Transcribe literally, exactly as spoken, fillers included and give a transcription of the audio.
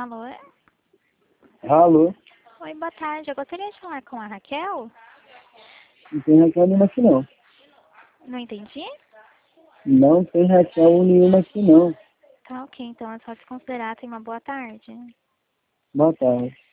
Alô? Alô? Oi, boa tarde. Eu gostaria de falar com a Raquel? Não tem Raquel nenhuma aqui não. Não entendi? Não tem Raquel nenhuma aqui não. Tá ok, então é só se considerar. Tenha uma boa tarde. Boa tarde.